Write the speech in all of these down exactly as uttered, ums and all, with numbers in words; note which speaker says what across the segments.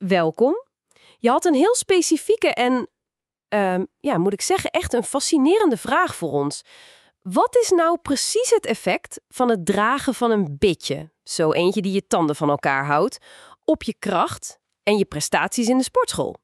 Speaker 1: welkom. Je had een heel specifieke en, uh, ja, moet ik zeggen, echt een fascinerende vraag voor ons. Wat is nou precies het effect van het dragen van een bitje, zo eentje die je tanden van elkaar houdt, op je kracht en je prestaties in de sportschool?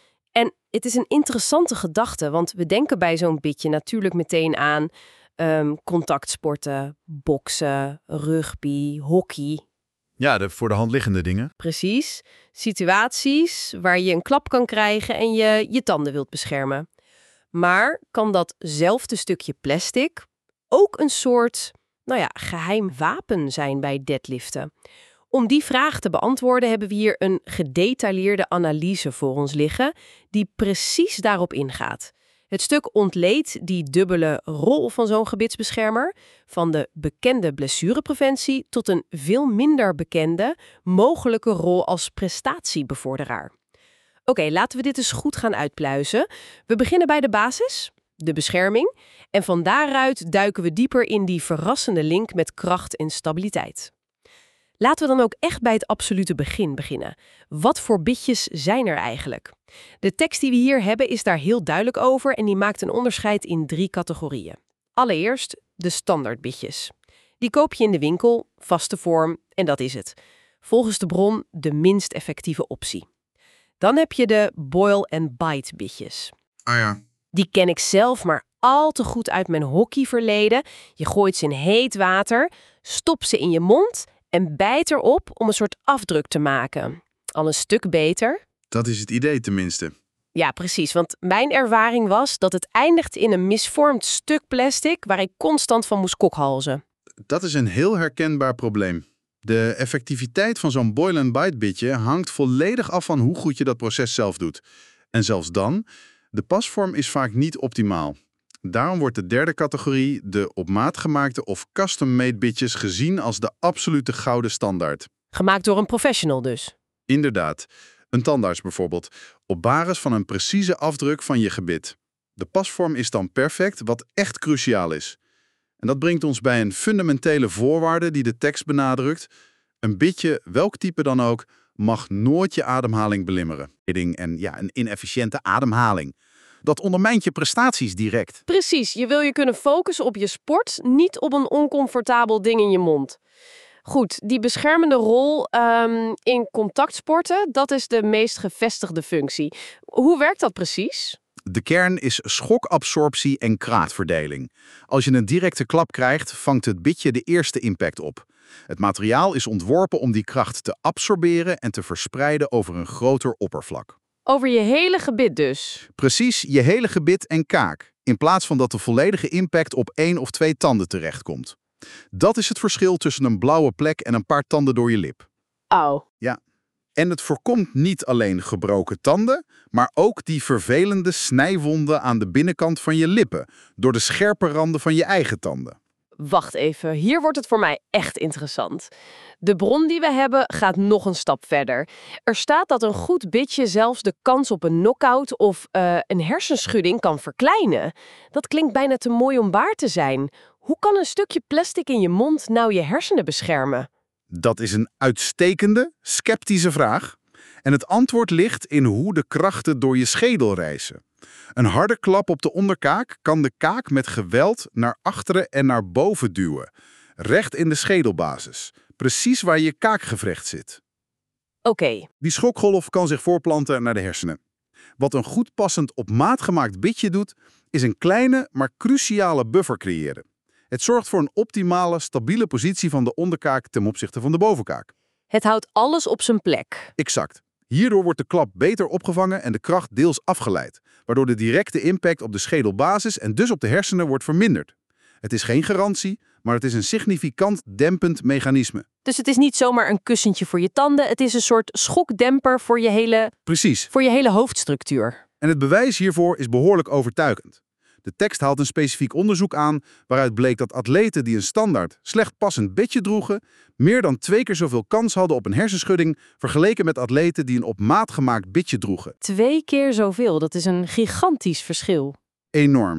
Speaker 1: En het is een interessante gedachte, want we denken bij zo'n bitje natuurlijk meteen aan um, contactsporten, boksen, rugby, hockey.
Speaker 2: Ja, de voor de hand liggende dingen.
Speaker 1: Precies. Situaties waar je een klap kan krijgen en je je tanden wilt beschermen. Maar kan datzelfde stukje plastic ook een soort, nou ja, geheim wapen zijn bij deadliften? Om die vraag te beantwoorden hebben we hier een gedetailleerde analyse voor ons liggen die precies daarop ingaat. Het stuk ontleedt die dubbele rol van zo'n gebitsbeschermer, van de bekende blessurepreventie tot een veel minder bekende mogelijke rol als prestatiebevorderaar. Oké, okay, laten we dit eens goed gaan uitpluizen. We beginnen bij de basis, de bescherming, en van daaruit duiken we dieper in die verrassende link met kracht en stabiliteit. Laten we dan ook echt bij het absolute begin beginnen. Wat voor bitjes zijn er eigenlijk? De tekst die we hier hebben is daar heel duidelijk over en die maakt een onderscheid in drie categorieën. Allereerst de standaardbitjes. Die koop je in de winkel, vaste vorm en dat is het. Volgens de bron de minst effectieve optie. Dan heb je de boil-and-bite bitjes.
Speaker 3: Ah ja.
Speaker 1: Die ken ik zelf maar al te goed uit mijn hockeyverleden. Je gooit ze in heet water, stopt ze in je mond en bijt erop om een soort afdruk te maken. Al een stuk beter.
Speaker 3: Dat is het idee tenminste.
Speaker 1: Ja, precies. Want mijn ervaring was dat het eindigt in een misvormd stuk plastic waar ik constant van moest kokhalzen.
Speaker 3: Dat is een heel herkenbaar probleem. De effectiviteit van zo'n boil-and-bite bitje hangt volledig af van hoe goed je dat proces zelf doet. En zelfs dan, de pasvorm is vaak niet optimaal. Daarom wordt de derde categorie, de op maat gemaakte of custom-made bitjes, gezien als de absolute gouden standaard.
Speaker 1: Gemaakt door een professional dus.
Speaker 3: Inderdaad. Een tandarts bijvoorbeeld, op basis van een precieze afdruk van je gebit. De pasvorm is dan perfect, wat echt cruciaal is. En dat brengt ons bij een fundamentele voorwaarde die de tekst benadrukt. Een bitje, welk type dan ook, mag nooit je ademhaling belemmeren. En ja, een inefficiënte ademhaling. Dat ondermijnt je prestaties direct.
Speaker 1: Precies, je wil je kunnen focussen op je sport, niet op een oncomfortabel ding in je mond. Goed, die beschermende rol um, in contactsporten, dat is de meest gevestigde functie. Hoe werkt dat precies?
Speaker 3: De kern is schokabsorptie en kraakverdeling. Als je een directe klap krijgt, vangt het bitje de eerste impact op. Het materiaal is ontworpen om die kracht te absorberen en te verspreiden over een groter oppervlak.
Speaker 1: Over je hele gebit dus?
Speaker 3: Precies, je hele gebit en kaak. In plaats van dat de volledige impact op één of twee tanden terechtkomt. Dat is het verschil tussen een blauwe plek en een paar tanden door je lip.
Speaker 1: Auw.
Speaker 3: Ja. En het voorkomt niet alleen gebroken tanden, maar ook die vervelende snijwonden aan de binnenkant van je lippen, door de scherpe randen van je eigen tanden.
Speaker 1: Wacht even, hier wordt het voor mij echt interessant. De bron die we hebben gaat nog een stap verder. Er staat dat een goed bitje zelfs de kans op een knock-out of uh, een hersenschudding kan verkleinen. Dat klinkt bijna te mooi om waar te zijn. Hoe kan een stukje plastic in je mond nou je hersenen beschermen?
Speaker 3: Dat is een uitstekende, sceptische vraag. En het antwoord ligt in hoe de krachten door je schedel reizen. Een harde klap op de onderkaak kan de kaak met geweld naar achteren en naar boven duwen. Recht in de schedelbasis. Precies waar je kaakgewricht zit.
Speaker 1: Oké. Okay.
Speaker 3: Die schokgolf kan zich voorplanten naar de hersenen. Wat een goed passend op maat gemaakt bitje doet, is een kleine, maar cruciale buffer creëren. Het zorgt voor een optimale, stabiele positie van de onderkaak ten opzichte van de bovenkaak.
Speaker 1: Het houdt alles op zijn plek.
Speaker 3: Exact. Hierdoor wordt de klap beter opgevangen en de kracht deels afgeleid, waardoor de directe impact op de schedelbasis en dus op de hersenen wordt verminderd. Het is geen garantie, maar het is een significant dempend mechanisme.
Speaker 1: Dus het is niet zomaar een kussentje voor je tanden, het is een soort schokdemper voor je hele,
Speaker 3: Precies.
Speaker 1: voor je hele hoofdstructuur.
Speaker 3: En het bewijs hiervoor is behoorlijk overtuigend. De tekst haalt een specifiek onderzoek aan waaruit bleek dat atleten die een standaard, slecht passend bitje droegen, meer dan twee keer zoveel kans hadden op een hersenschudding vergeleken met atleten die een op maat gemaakt bitje droegen.
Speaker 1: Twee keer zoveel, dat is een gigantisch verschil.
Speaker 3: Enorm.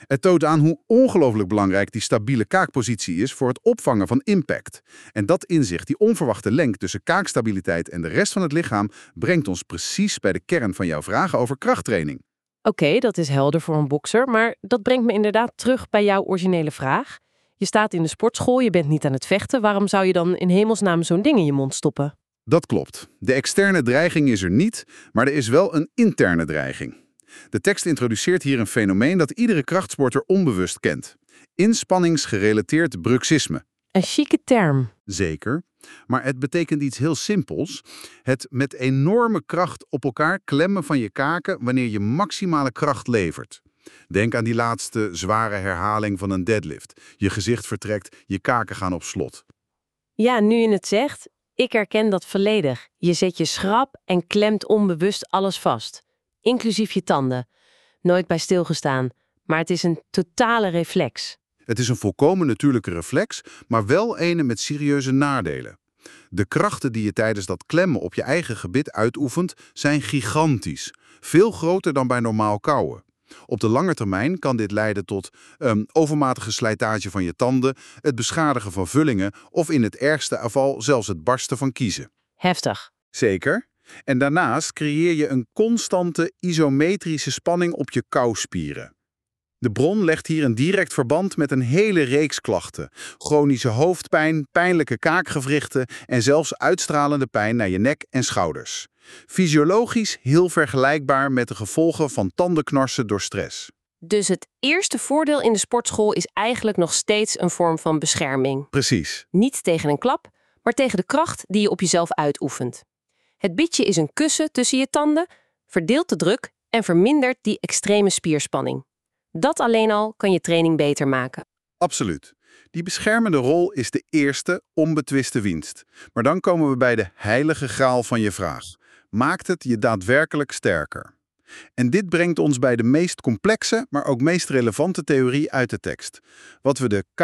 Speaker 3: Het toont aan hoe ongelooflijk belangrijk die stabiele kaakpositie is voor het opvangen van impact. En dat inzicht, die onverwachte link tussen kaakstabiliteit en de rest van het lichaam, brengt ons precies bij de kern van jouw vragen over krachttraining.
Speaker 1: Oké, okay, dat is helder voor een bokser, maar dat brengt me inderdaad terug bij jouw originele vraag. Je staat in de sportschool, je bent niet aan het vechten. Waarom zou je dan in hemelsnaam zo'n ding in je mond stoppen?
Speaker 3: Dat klopt. De externe dreiging is er niet, maar er is wel een interne dreiging. De tekst introduceert hier een fenomeen dat iedere krachtsporter onbewust kent. Inspanningsgerelateerd bruxisme.
Speaker 1: Een chique term.
Speaker 3: Zeker, maar het betekent iets heel simpels. Het met enorme kracht op elkaar klemmen van je kaken wanneer je maximale kracht levert. Denk aan die laatste zware herhaling van een deadlift. Je gezicht vertrekt, je kaken gaan op slot.
Speaker 1: Ja, nu je het zegt, ik herken dat volledig. Je zet je schrap en klemt onbewust alles vast. Inclusief je tanden. Nooit bij stilgestaan, maar het is een totale reflex.
Speaker 3: Het is een volkomen natuurlijke reflex, maar wel ene met serieuze nadelen. De krachten die je tijdens dat klemmen op je eigen gebit uitoefent, zijn gigantisch. Veel groter dan bij normaal kauwen. Op de lange termijn kan dit leiden tot um, overmatige slijtage van je tanden, het beschadigen van vullingen of in het ergste geval zelfs het barsten van kiezen.
Speaker 1: Heftig.
Speaker 3: Zeker. En daarnaast creëer je een constante isometrische spanning op je kauwspieren. De bron legt hier een direct verband met een hele reeks klachten. Chronische hoofdpijn, pijnlijke kaakgewrichten en zelfs uitstralende pijn naar je nek en schouders. Fysiologisch heel vergelijkbaar met de gevolgen van tandenknarsen door stress.
Speaker 1: Dus het eerste voordeel in de sportschool is eigenlijk nog steeds een vorm van bescherming.
Speaker 3: Precies.
Speaker 1: Niet tegen een klap, maar tegen de kracht die je op jezelf uitoefent. Het bitje is een kussen tussen je tanden, verdeelt de druk en vermindert die extreme spierspanning. Dat alleen al kan je training beter maken.
Speaker 3: Absoluut. Die beschermende rol is de eerste onbetwiste winst. Maar dan komen we bij de heilige graal van je vraag. Maakt het je daadwerkelijk sterker? En dit brengt ons bij de meest complexe, maar ook meest relevante theorie uit de tekst. Wat we de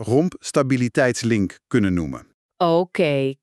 Speaker 3: kaak-romp-stabiliteitslink kunnen noemen.
Speaker 1: Oké, okay.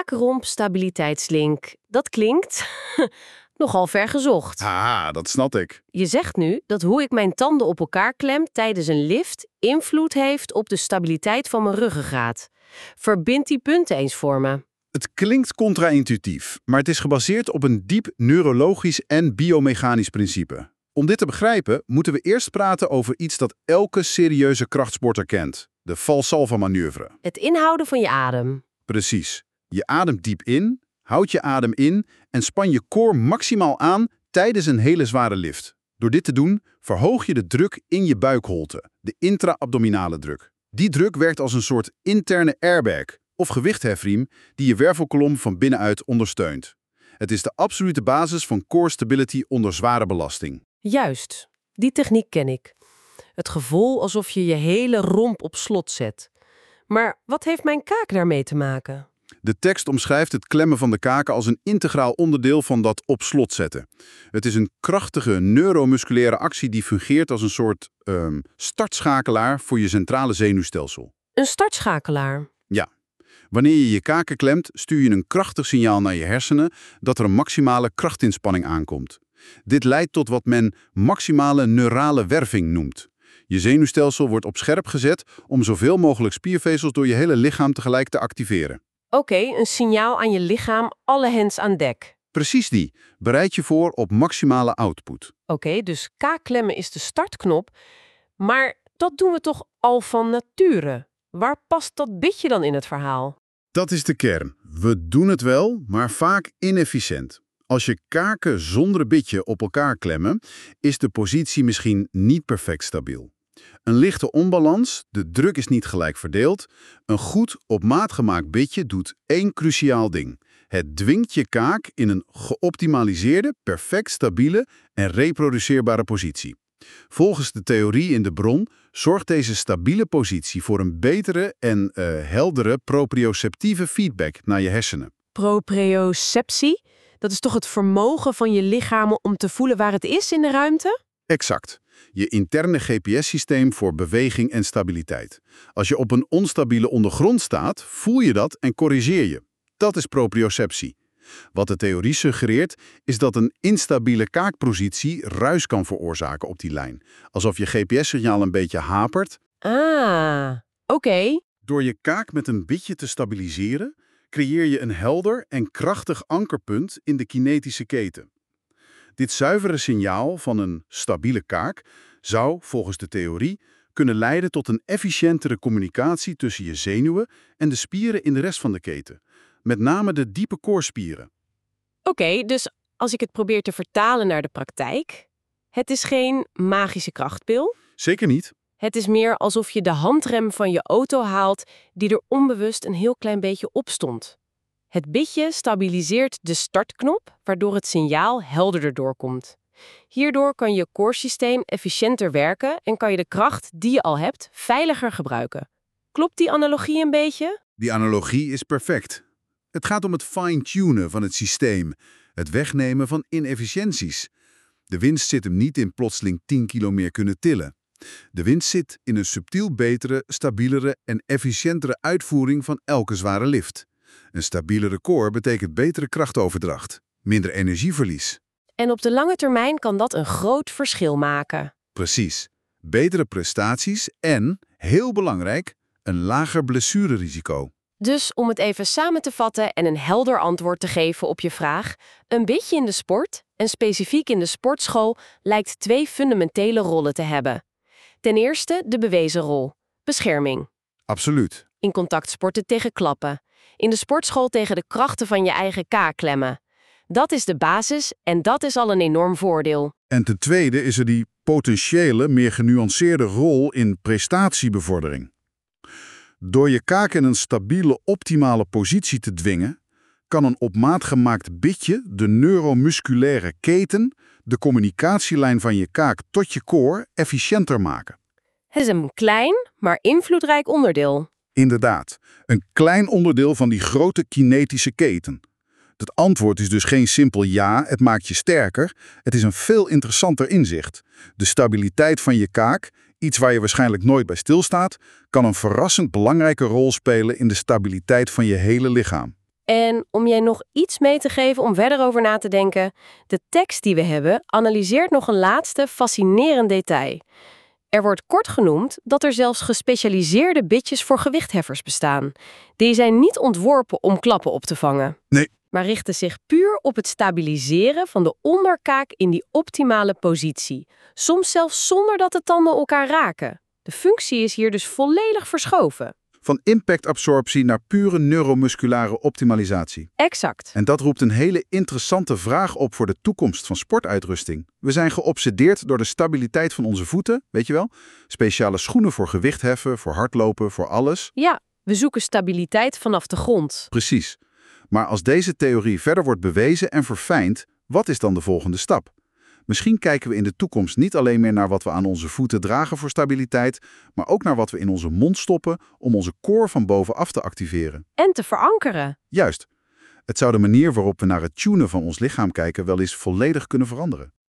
Speaker 1: Kaak-romp-stabiliteitslink. Dat klinkt nogal ver gezocht.
Speaker 3: Ah, dat snap ik.
Speaker 1: Je zegt nu dat hoe ik mijn tanden op elkaar klem tijdens een lift invloed heeft op de stabiliteit van mijn ruggengraat. Verbind die punten eens voor me.
Speaker 3: Het klinkt contra-intuïtief, maar het is gebaseerd op een diep neurologisch en biomechanisch principe. Om dit te begrijpen moeten we eerst praten over iets dat elke serieuze krachtsporter kent. De Valsalva-manoeuvre.
Speaker 1: Het inhouden van je adem.
Speaker 3: Precies. Je ademt diep in, houd je adem in en span je core maximaal aan tijdens een hele zware lift. Door dit te doen verhoog je de druk in je buikholte, de intra-abdominale druk. Die druk werkt als een soort interne airbag of gewichthefriem die je wervelkolom van binnenuit ondersteunt. Het is de absolute basis van core stability onder zware belasting.
Speaker 1: Juist, die techniek ken ik. Het gevoel alsof je je hele romp op slot zet. Maar wat heeft mijn kaak daarmee te maken?
Speaker 3: De tekst omschrijft het klemmen van de kaken als een integraal onderdeel van dat op slot zetten. Het is een krachtige neuromusculaire actie die fungeert als een soort um, startschakelaar voor je centrale zenuwstelsel.
Speaker 1: Een startschakelaar?
Speaker 3: Ja. Wanneer je je kaken klemt, stuur je een krachtig signaal naar je hersenen dat er een maximale krachtinspanning aankomt. Dit leidt tot wat men maximale neurale werving noemt. Je zenuwstelsel wordt op scherp gezet om zoveel mogelijk spiervezels door je hele lichaam tegelijk te activeren.
Speaker 1: Oké, okay, een signaal aan je lichaam, alle hens aan dek.
Speaker 3: Precies die. Bereid je voor op maximale output.
Speaker 1: Oké, okay, dus kaakklemmen is de startknop. Maar dat doen we toch al van nature? Waar past dat bitje dan in het verhaal?
Speaker 3: Dat is de kern. We doen het wel, maar vaak inefficiënt. Als je kaken zonder bitje op elkaar klemmen, is de positie misschien niet perfect stabiel. Een lichte onbalans, de druk is niet gelijk verdeeld. Een goed op maat gemaakt bitje doet één cruciaal ding. Het dwingt je kaak in een geoptimaliseerde, perfect stabiele en reproduceerbare positie. Volgens de theorie in de bron zorgt deze stabiele positie voor een betere en uh, heldere proprioceptieve feedback naar je hersenen.
Speaker 1: Proprioceptie? Dat is toch het vermogen van je lichaam om te voelen waar het is in de ruimte?
Speaker 3: Exact. Je interne G P S-systeem voor beweging en stabiliteit. Als je op een onstabiele ondergrond staat, voel je dat en corrigeer je. Dat is proprioceptie. Wat de theorie suggereert, is dat een instabiele kaakpositie ruis kan veroorzaken op die lijn. Alsof je G P S-signaal een beetje hapert.
Speaker 1: Ah, oké.
Speaker 3: Door je kaak met een bitje te stabiliseren, creëer je een helder en krachtig ankerpunt in de kinetische keten. Dit zuivere signaal van een stabiele kaak zou, volgens de theorie, kunnen leiden tot een efficiëntere communicatie tussen je zenuwen en de spieren in de rest van de keten. Met name de diepe koorspieren.
Speaker 1: Oké, dus als ik het probeer te vertalen naar de praktijk, het is geen magische krachtpil.
Speaker 3: Zeker niet.
Speaker 1: Het is meer alsof je de handrem van je auto haalt die er onbewust een heel klein beetje op stond. Het bitje stabiliseert de startknop, waardoor het signaal helderder doorkomt. Hierdoor kan je koorsysteem efficiënter werken en kan je de kracht die je al hebt veiliger gebruiken. Klopt die analogie een beetje?
Speaker 3: Die analogie is perfect. Het gaat om het fine-tunen van het systeem, het wegnemen van inefficiënties. De winst zit hem niet in plotseling tien kilo meer kunnen tillen. De winst zit in een subtiel betere, stabielere en efficiëntere uitvoering van elke zware lift. Een stabielere core betekent betere krachtoverdracht, minder energieverlies.
Speaker 1: En op de lange termijn kan dat een groot verschil maken.
Speaker 3: Precies. Betere prestaties en, heel belangrijk, een lager blessurerisico.
Speaker 1: Dus om het even samen te vatten en een helder antwoord te geven op je vraag, een beetje in de sport, en specifiek in de sportschool, lijkt twee fundamentele rollen te hebben. Ten eerste de bewezen rol, bescherming.
Speaker 3: Absoluut.
Speaker 1: In contactsporten tegen klappen. In de sportschool tegen de krachten van je eigen kaak klemmen. Dat is de basis en dat is al een enorm voordeel.
Speaker 3: En ten tweede is er die potentiële, meer genuanceerde rol in prestatiebevordering. Door je kaak in een stabiele, optimale positie te dwingen, kan een op maat gemaakt bitje, de neuromusculaire keten, de communicatielijn van je kaak tot je koor efficiënter maken.
Speaker 1: Het is een klein, maar invloedrijk onderdeel.
Speaker 3: Inderdaad, een klein onderdeel van die grote kinetische keten. Het antwoord is dus geen simpel ja, het maakt je sterker. Het is een veel interessanter inzicht. De stabiliteit van je kaak, iets waar je waarschijnlijk nooit bij stilstaat, kan een verrassend belangrijke rol spelen in de stabiliteit van je hele lichaam.
Speaker 1: En om jij nog iets mee te geven om verder over na te denken, de tekst die we hebben analyseert nog een laatste fascinerend detail. Er wordt kort genoemd dat er zelfs gespecialiseerde bitjes voor gewichtheffers bestaan. Die zijn niet ontworpen om klappen op te vangen.
Speaker 3: Nee.
Speaker 1: Maar richten zich puur op het stabiliseren van de onderkaak in die optimale positie. Soms zelfs zonder dat de tanden elkaar raken. De functie is hier dus volledig verschoven.
Speaker 3: Van impactabsorptie naar pure neuromusculaire optimalisatie.
Speaker 1: Exact.
Speaker 3: En dat roept een hele interessante vraag op voor de toekomst van sportuitrusting. We zijn geobsedeerd door de stabiliteit van onze voeten, weet je wel? Speciale schoenen voor gewichtheffen, voor hardlopen, voor alles.
Speaker 1: Ja, we zoeken stabiliteit vanaf de grond.
Speaker 3: Precies. Maar als deze theorie verder wordt bewezen en verfijnd, wat is dan de volgende stap? Misschien kijken we in de toekomst niet alleen meer naar wat we aan onze voeten dragen voor stabiliteit, maar ook naar wat we in onze mond stoppen om onze core van bovenaf te activeren.
Speaker 1: En te verankeren.
Speaker 3: Juist. Het zou de manier waarop we naar het tunen van ons lichaam kijken wel eens volledig kunnen veranderen.